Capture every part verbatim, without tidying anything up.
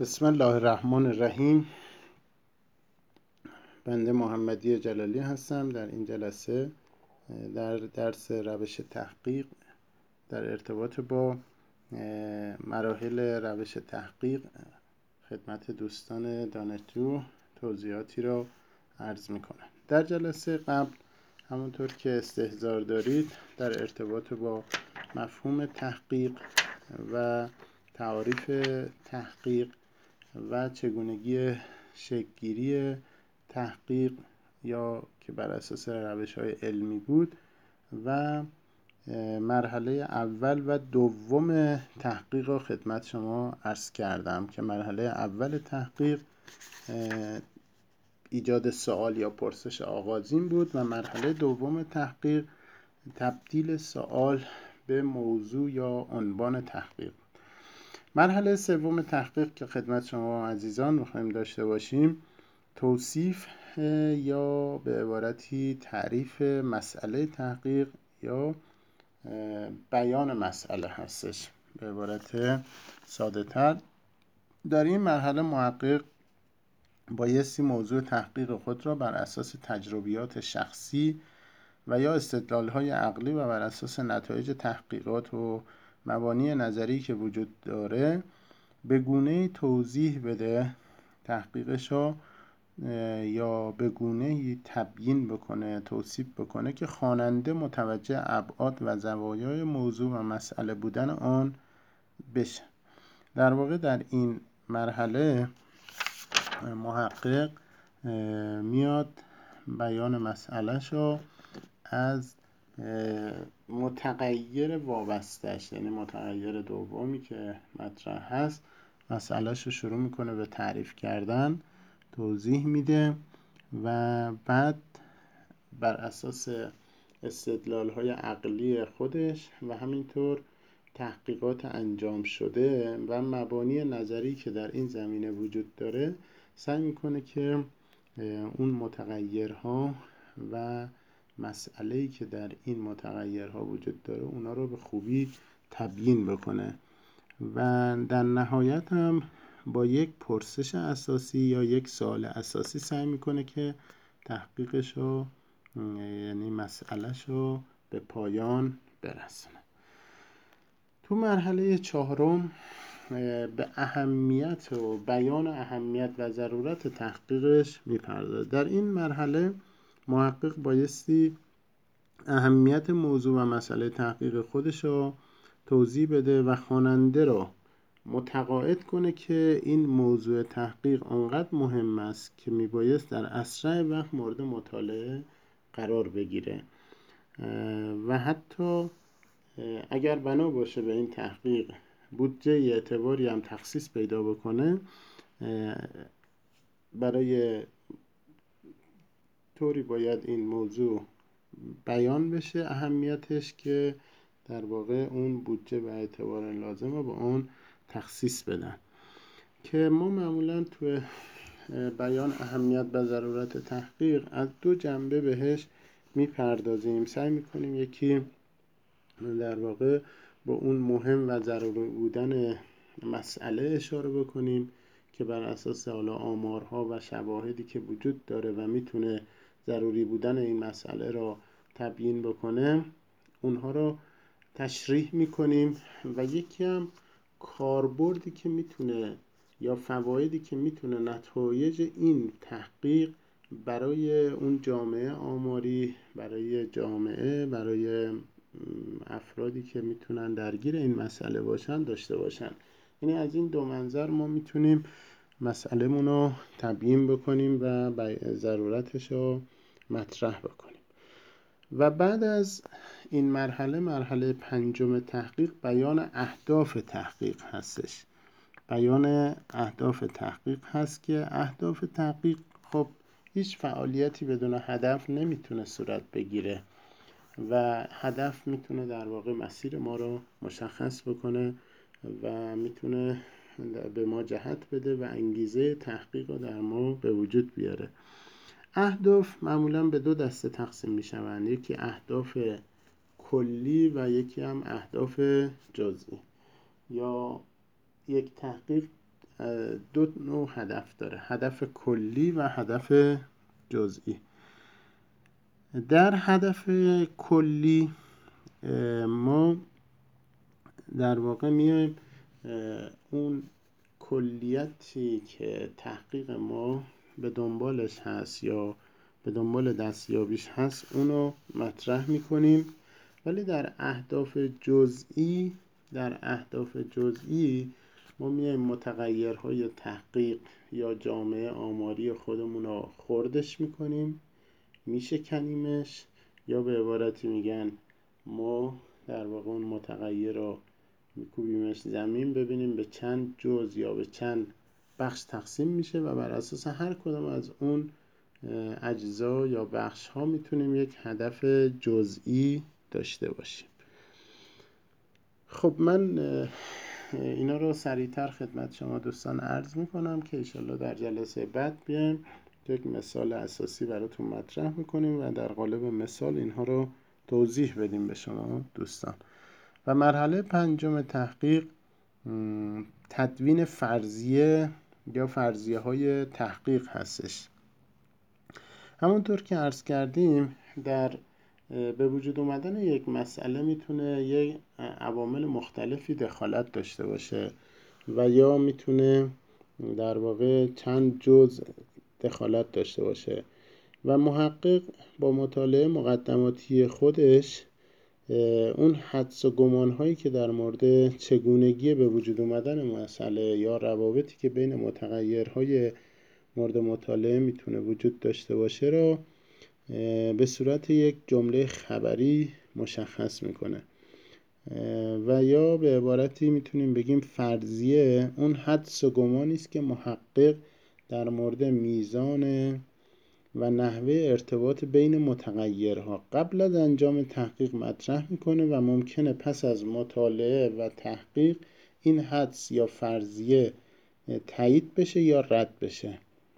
بسم الله الرحمن الرحیم. بنده محمدی جلالی هستم. در این جلسه در درس روش تحقیق در ارتباط با مراحل روش تحقیق خدمت دوستان دانشجو توضیحاتی را عرض میکنم. در جلسه قبل همونطور که استحضار دارید در ارتباط با مفهوم تحقیق و تعاریف تحقیق و چگونگی شکل‌گیری تحقیق یا که بر اساس روش‌های علمی بود و مرحله اول و دوم تحقیق را خدمت شما عرض کردم که مرحله اول تحقیق ایجاد سوال یا پرسش آغازین بود و مرحله دوم تحقیق تبدیل سوال به موضوع یا عنوان تحقیق. مرحله سوم تحقیق که خدمت شما عزیزان می‌خوایم داشته باشیم توصیف یا به عبارتی تعریف مسئله تحقیق یا بیان مسئله هستش. به عبارت ساده تر در این مرحله محقق بایستی موضوع تحقیق خود را بر اساس تجربیات شخصی و یا استدلال‌های عقلی و بر اساس نتایج تحقیقات و مبانی نظری که وجود داره به گونه‌ای توضیح بده تحقیقش را یا به گونه‌ای تبیین بکنه توصیف بکنه که خواننده متوجه ابعاد و زوایای موضوع و مسئله بودن آن بشه. در واقع در این مرحله محقق میاد بیان مسئله‌ش رو از متغیر وابسته‌اش، یعنی متغیر دومی که مطرح هست، مسئله‌ش رو شروع میکنه به تعریف کردن، توضیح میده و بعد بر اساس استدلال‌های عقلی خودش و همینطور تحقیقات انجام شده و مبانی نظری که در این زمینه وجود داره سعی میکنه که اون متغیرها و مسئله‌ای که در این متغیرها وجود داره اونا رو به خوبی تبیین بکنه و در نهایت هم با یک پرسش اساسی یا یک سوال اساسی سعی میکنه که تحقیقش رو یعنی مسئلهش رو به پایان برسونه. تو مرحله چهارم به اهمیت و بیان اهمیت و ضرورت تحقیقش میپردازه. در این مرحله محقق بایستی اهمیت موضوع و مسئله تحقیق خودش رو توضیح بده و خواننده رو متقاعد کنه که این موضوع تحقیق آنقدر مهم است که میبایست در اسرع وقت مورد مطالعه قرار بگیره و حتی اگر بنا باشه به این تحقیق بودجه اعتباری هم تخصیص پیدا بکنه برای طوری باید این موضوع بیان بشه اهمیتش که در واقع اون بودجه و اعتبار لازم رو به اون تخصیص بدن که ما معمولا تو بیان اهمیت و ضرورت تحقیق از دو جنبه بهش میپردازیم. سعی میکنیم یکی در واقع با اون مهم و ضروری بودن مسئله اشاره بکنیم که بر اساس حالا آمارها و شواهدی که وجود داره و میتونه ضروری بودن این مسئله را تبیین بکنه اونها را تشریح میکنیم و یکی هم کاربردی که میتونه یا فوایدی که میتونه نتایج این تحقیق برای اون جامعه آماری، برای جامعه، برای افرادی که میتونن درگیر این مسئله باشن داشته باشن. یعنی از این دو منظر ما میتونیم مسئله مون رو تبیین بکنیم و ضرورتش رو مطرح بکنیم. و بعد از این مرحله مرحله پنجم تحقیق بیان اهداف تحقیق هستش. بیان اهداف تحقیق هست که اهداف تحقیق خب هیچ فعالیتی بدون هدف نمیتونه صورت بگیره و هدف میتونه در واقع مسیر ما رو مشخص بکنه و میتونه به ما جهت بده و انگیزه تحقیق رو در ما به وجود بیاره. اهداف معمولا به دو دسته تقسیم میشوند، یکی اهداف کلی و یکی هم اهداف جزئی. یا یک تحقیق دو نوع هدف داره، هدف کلی و هدف جزئی. در هدف کلی ما در واقع میایم اون کلیتی که تحقیق ما به دنبالش هست یا به دنبال دستیابیش هست اونو مطرح میکنیم. ولی در اهداف جزئی در اهداف جزئی ما میایم متغیرهای تحقیق یا جامعه آماری خودمون رو خردش میکنیم، میشکنیمش، یا به عبارتی میگن ما در واقع اون متغیر رو میکوبیمش زمین، ببینیم به چند جزء یا به چند بخش تقسیم میشه و بر اساس هر کدام از اون اجزا یا بخش ها میتونیم یک هدف جزئی داشته باشیم. خب من اینا رو سریعتر خدمت شما دوستان عرض میکنم که انشالله در جلسه بعد بیایم یک مثال اساسی براتون مطرح میکنیم و در قالب مثال اینها رو توضیح بدیم به شما دوستان. و مرحله پنجم تحقیق تدوین فرضیه یا فرضیه های تحقیق هستش. همونطور که عرض کردیم در به وجود اومدن یک مسئله میتونه یک عوامل مختلفی دخالت داشته باشه و یا میتونه در واقع چند جزء دخالت داشته باشه و محقق با مطالعه مقدماتی خودش اون حدس و گمان هایی که در مورد چگونگی به وجود اومدن مسئله یا روابطی که بین متغیرهای مورد مطالعه میتونه وجود داشته باشه را به صورت یک جمله خبری مشخص میکنه و یا به عبارتی میتونیم بگیم فرضیه اون حدس و گمانی است که محقق در مورد میزان و نحوه ارتباط بین متغیرها قبل از انجام تحقیق مطرح میکنه و ممکنه پس از مطالعه و تحقیق این حدس یا فرضیه تایید بشه یا رد بشه.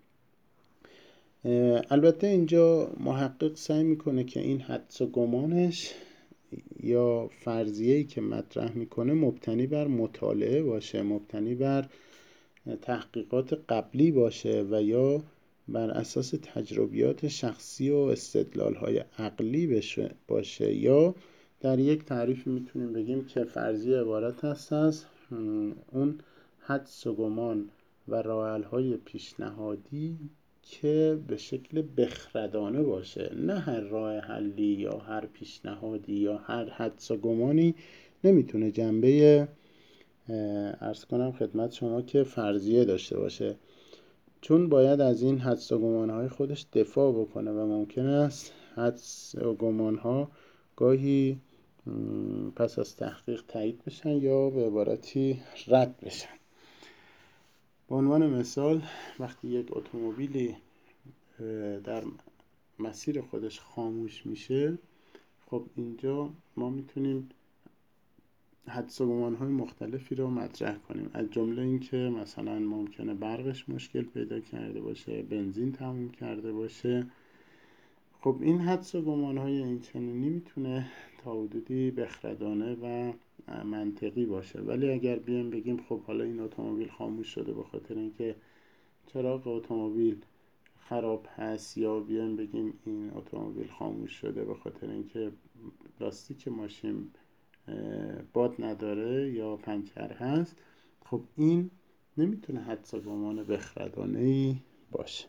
البته اینجا محقق سعی میکنه که این حدس و گمانش یا فرضیه‌ای که مطرح میکنه مبتنی بر مطالعه باشه، مبتنی بر تحقیقات قبلی باشه و یا بر اساس تجربیات شخصی و استدلال‌های عقلی باشه، یا در یک تعریف میتونیم بگیم که فرضیه عبارت هست از اون حدس و گمان و راه‌حل‌های پیشنهادی که به شکل بخردانه باشه، نه هر راه حلی یا هر پیشنهادی یا هر حدس و گمانی نمیتونه جنبه عرض کنم خدمت شما که فرضیه داشته باشه، چون باید از این حدس و گمانهای خودش دفاع بکنه و ممکن است حدس و گمانها گاهی پس از تحقیق تایید بشن یا به عبارتی رد بشن. به عنوان مثال وقتی یک اتومبیلی در مسیر خودش خاموش میشه، خب اینجا ما میتونیم حدس و گمان‌های مختلفی رو مطرح کنیم، از جمله این که مثلا ممکنه برقش مشکل پیدا کرده باشه، بنزین تموم کرده باشه. خب این حدس و گمان‌های اینچنینی میتونه تا حدودی بخردانه و منطقی باشه، ولی اگر بیایم بگیم خب حالا این اتومبیل خاموش شده به خاطر اینکه چراغ اتومبیل خراب هست، یا بیایم بگیم این اتومبیل خاموش شده به خاطر اینکه لاستیک ماشین باد نداره یا پنچر هست، خب این نمیتونه حدس و گمان بخردانه‌ای باشه.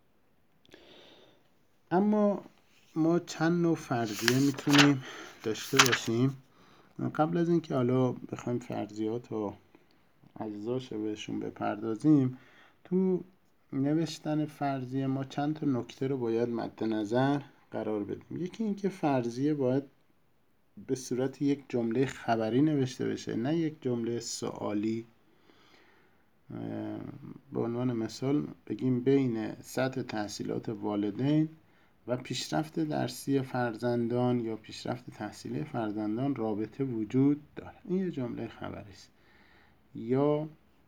اما ما چند نوع فرضیه میتونیم داشته باشیم. قبل از اینکه حالا بخوایم فرضیات و اجزاش رو بهشون بپردازیم، تو نوشتن فرضیه ما چند تا نکته رو باید مد نظر قرار بدیم. یکی این که فرضیه باید به صورت یک جمله خبری نوشته بشه، نه یک جمله سوالی. به عنوان مثال بگیم بین سطح تحصیلات والدین و پیشرفت درسی فرزندان یا پیشرفت تحصیلی فرزندان رابطه وجود داره. این یه جمله خبری است. یا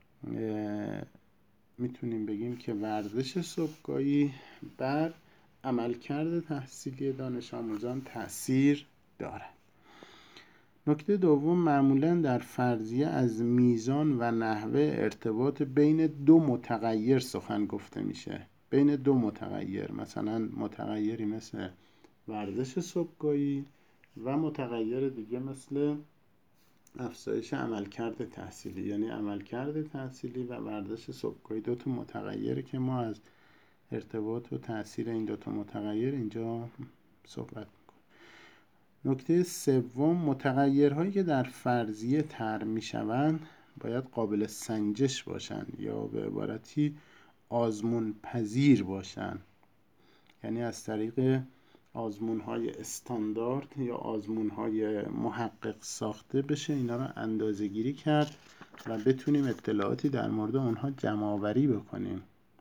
میتونیم بگیم که ورزش صبحگاهی بر عملکرد تحصیلی دانش آموزان تأثیر داره. نکته دوم، معمولا در فرضیه از میزان و نحوه ارتباط بین دو متغیر سخن گفته میشه. بین دو متغیر، مثلا متغیری مثل ورزش صبحگاهی و متغیر دیگه مثل افزایش عملکرد تحصیلی. یعنی عملکرد تحصیلی و ورزش صبحگاهی دو تا متغیری که ما از ارتباط و تأثیر این دو تا متغیر اینجا صحبت میکنیم. نکته سوم، متغیرهایی که در فرضیه طرح میشوند باید قابل سنجش باشند یا به عبارتی آزمون پذیر باشند. یعنی از طریق آزمون‌های استاندارد یا آزمون‌های محقق ساخته بشه اینا رو اندازه‌گیری کرد و بتونیم اطلاعاتی در مورد اونها جمع‌آوری بکنیم.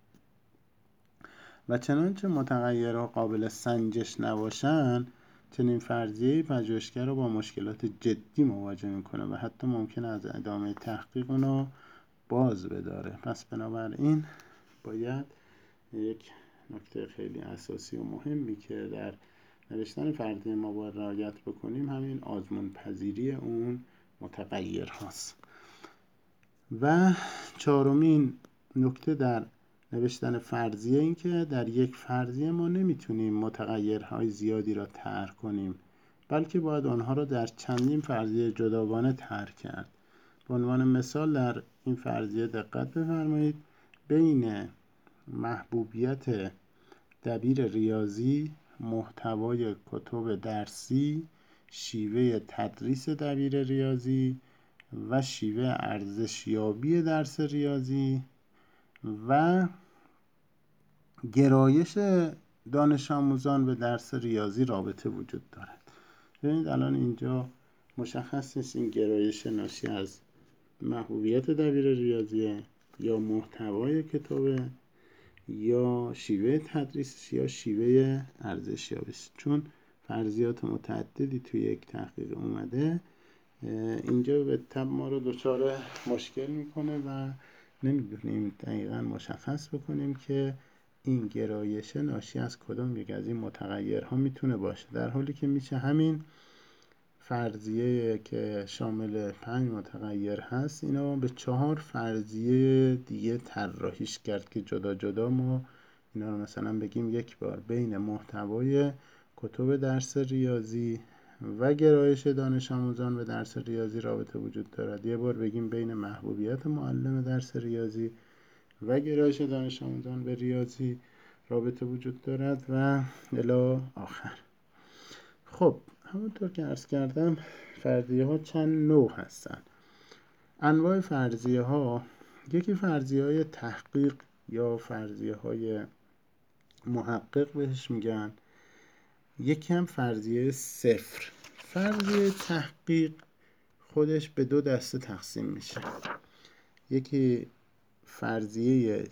و چنانچه متغیرها قابل سنجش نباشن، چنین فرضیه پژوهشگر رو با مشکلات جدی مواجه میکنه و حتی ممکنه از ادامه تحقیق اونو باز بداره. پس بنابراین باید یک نکته خیلی اساسی و مهمی که در نوشتن فرضیه ما باید رعایت بکنیم همین آزمون پذیری اون متغیر هاست. و چهارمین نکته در نوشتن فرضیه این که در یک فرضیه ما نمیتونیم متغیرهای زیادی را طرح کنیم، بلکه باید آنها را در چندین فرضیه جداگانه طرح کرد. به عنوان مثال در این فرضیه دقت بفرمایید، بین محبوبیت دبیر ریاضی، محتوای کتب درسی، شیوه تدریس دبیر ریاضی و شیوه ارزشیابی درس ریاضی و گرایش دانش آموزان به درس ریاضی رابطه وجود دارد. ببینید الان اینجا مشخص نیست این گرایش ناشی از محبوبیت دبیر ریاضیه یا محتوای کتابه یا شیوه تدریس یا شیوه ارزشیابی است. چون فرضیات متعددی توی یک تحقیق اومده، اینجا به طب ما رو دچار مشکل میکنه و نمیدونیم دقیقا مشخص بکنیم که این گرایش ناشی از کدام یک از این متغیرها میتونه باشه، در حالی که میشه همین فرضیه که شامل پنج متغیر هست اینا به چهار فرضیه دیگه طراحیش کرد که جدا جدا ما اینا رو مثلا بگیم یک بار بین محتوای کتب درس ریاضی و گرایش دانش آموزان به درس ریاضی رابطه وجود دارد، یه بار بگیم بین محبوبیت معلم درس ریاضی و گرایش دانش آموزان به ریاضی رابطه وجود دارد و الی آخر. خب همونطور که عرض کردم فرضیه ها چند نوع هستن. انواع فرضیه ها، یکی فرضیه های تحقیق یا فرضیه های محقق بهش میگن، یکی هم فرضیه صفر. فرضیه تحقیق خودش به دو دسته تقسیم میشه، یکی فرضیه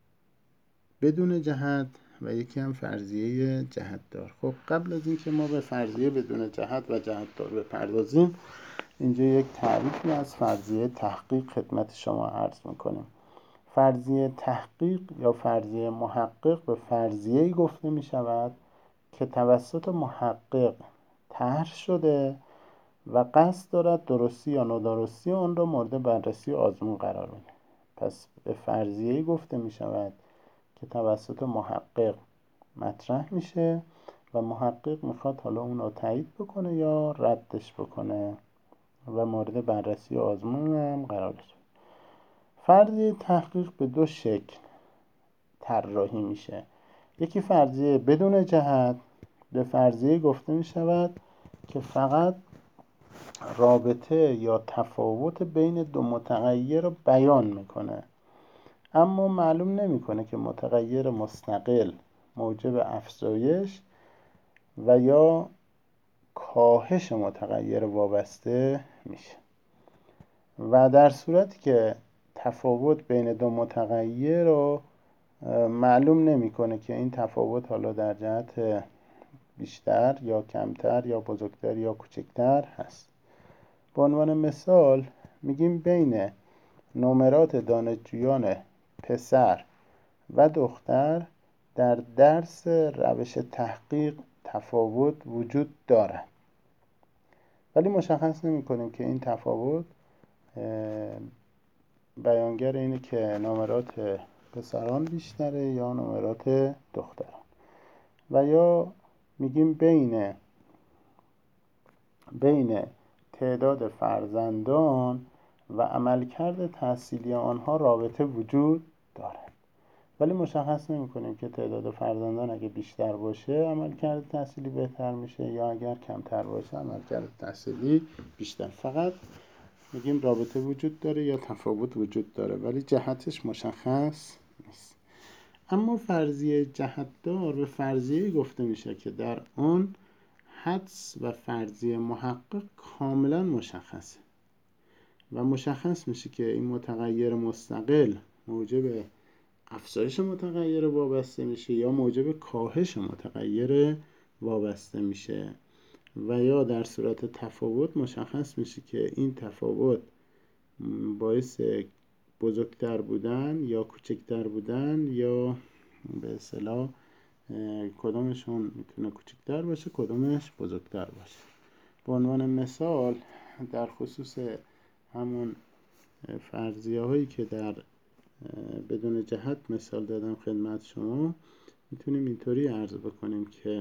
بدون جهت و یکی هم فرضیه جهت دار. خب قبل از اینکه ما به فرضیه بدون جهت و جهت دار بپردازیم، اینجا یک تعریفی از فرضیه تحقیق خدمت شما عرض میکنیم. فرضیه تحقیق یا فرضیه محقق به فرضیه‌ای گفته میشود که توسط محقق طرح شده و قصد دارد درستی یا نادرستی آن را مورد بررسی و آزمون قرار بده. پس به فرضیه‌ای گفته میشود که توسط محقق مطرح میشه و محقق میخواد حالا اون رو تایید بکنه یا ردش بکنه و مورد بررسی و آزمون هم قرار بده. فرضیه تحقیق به دو شکل طراحی میشه. یکی فرضیه بدون جهت، به فرضیه گفته میشود که فقط رابطه یا تفاوت بین دو متغیر رو بیان میکنه، اما معلوم نمیکنه که متغیر مستقل موجب افزایش و یا کاهش متغیر وابسته میشه. و در صورتی که تفاوت بین دو متغیر رو معلوم نمیکنه که این تفاوت حالا در جهت بیشتر یا کمتر یا بزرگتر یا کوچکتر هست. به عنوان مثال میگیم بین نمرات دانشجویان پسر و دختر در درس روش تحقیق تفاوت وجود دارد ولی مشخص نمی کنیم که این تفاوت بیانگر اینه که نمرات پسران بیشتره یا نمرات دختران، و یا میگیم بین بین تعداد فرزندان و عملکرد تحصیلی آنها رابطه وجود دارد، ولی مشخص نمی کنیم که تعداد فرزندان اگه بیشتر باشه عملکرد تحصیلی بهتر میشه یا اگر کمتر باشه عملکرد تحصیلی بیشتر. فقط میگیم رابطه وجود داره یا تفاوت وجود داره ولی جهتش مشخص نیست. اما فرضیه جهتدار به فرضیه گفته میشه که در آن حدس و فرضیه محقق کاملا مشخصه و مشخص میشه که این متغیر مستقل موجب افزایش متغیر وابسته میشه یا موجب کاهش متغیر وابسته میشه، و یا در صورت تفاوت مشخص میشه که این تفاوت باعث بزرگتر بودن یا کوچکتر بودن یا به اصطلاح کدومشون میتونه کوچکتر باشه کدومش بزرگتر باشه. به عنوان مثال در خصوص همون فرضیه هایی که در بدون جهت مثال دادم خدمت شما، میتونیم اینطوری عرض بکنیم که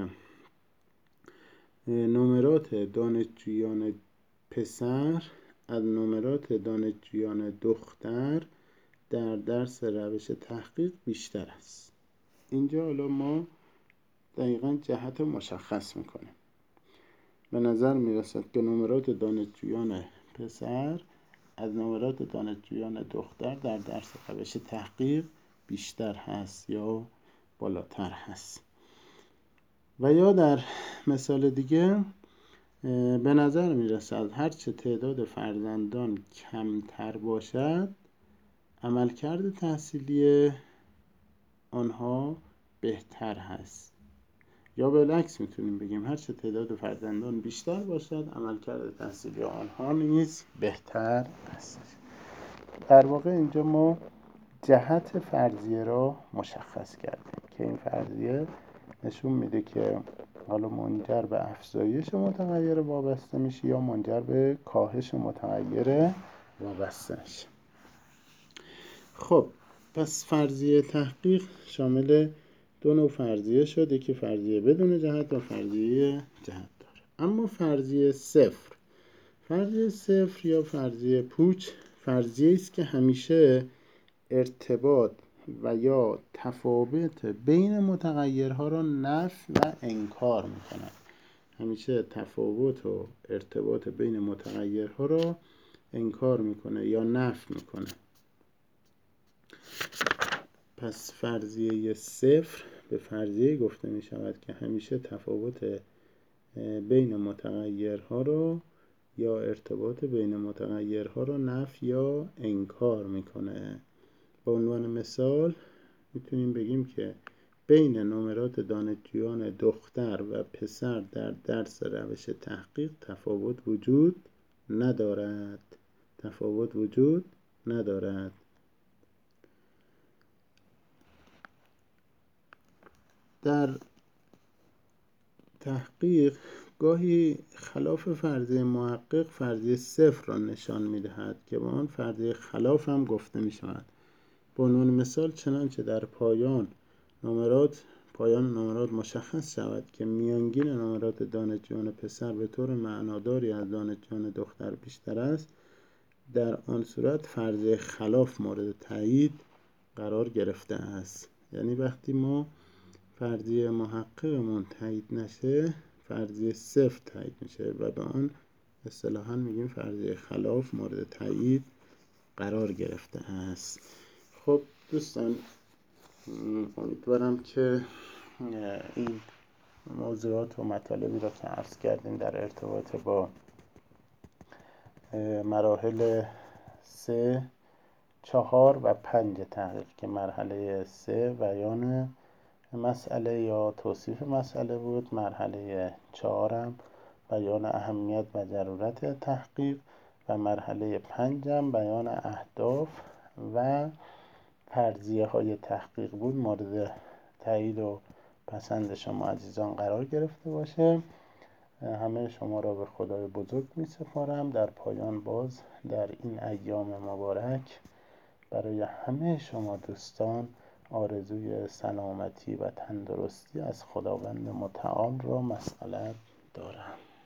نمرات دانشجویان پسر از نمرات دانشجویان دختر در درس روش تحقیق بیشتر است. اینجا حالا ما دقیقاً جهت مشخص میکنیم. به نظر میرسد که نمرات دانشجویان پسر از نمرات دانشجویان دختر در درس روش تحقیق بیشتر هست یا بالاتر هست. و یا در مثال دیگه به نظر میرسد هرچه تعداد فرزندان کمتر باشد عملکرد تحصیلی آنها بهتر هست، یا بالعکس میتونیم بگیم هرچه تعداد فرزندان بیشتر باشد عملکرد تحصیلی آنها نیز بهتر است. در واقع اینجا ما جهت فرضیه را مشخص کردیم که این فرضیه نشون میده که حالا منجر به افزایش متغیر وابسته میشه یا منجر به کاهش متغیر وابسته میشه. خب پس فرضیه تحقیق شامل دو نوع فرضیه شد، یکی فرضیه بدون جهت و فرضیه جهت داره. اما فرضیه صفر، فرضیه صفر یا فرضیه پوچ فرضیه است که همیشه ارتباط و یا تفاوت بین متغیرها را نفی و انکار میکنه. همیشه تفاوت و ارتباط بین متغیرها را انکار میکنه یا نفی میکنه. پس فرضیه صفر به فرضیه گفته می شود که همیشه تفاوت بین متغیرها را یا ارتباط بین متغیرها را نفی یا انکار میکنه. به عنوان مثال میتونیم بگیم که بین نمرات دانشجویان دختر و پسر در درس روش تحقیق تفاوت وجود ندارد. تفاوت وجود ندارد. در تحقیق گاهی خلاف فرضیه محقق فرضیه صفر را نشان می‌دهد که به آن فرضیه خلاف هم گفته می‌شود. به عنوان مثال چنانچه در پایان نمرات پایان نمرات مشخص شود که میانگین نمرات دانشجویان پسر به طور معناداری از دانشجویان دختر بیشتر است، در آن صورت فرضیه خلاف مورد تایید قرار گرفته است. یعنی وقتی ما فرضیه محققمون تایید نشه فرضیه صفر تایید میشه و به آن اصطلاحاً میگیم فرضیه خلاف مورد تایید قرار گرفته است. خب دوستان امیدوارم که این موضوعات و مطالبی را که عرض کردیم در ارتباط با مراحل سه، چهار و پنج تحقیق که مرحله سه بیان مسئله یا توصیف مسئله بود، مرحله چهارم بیان اهمیت و ضرورت تحقیق و مرحله پنجم بیان اهداف و فرضیه های تحقیق بود مورد تایید و پسند شما عزیزان قرار گرفته باشه. همه شما را به خدای بزرگ می سپارم. در پایان باز در این ایام مبارک برای همه شما دوستان آرزوی سلامتی و تندرستی از خداوند متعال را مسئلت دارم.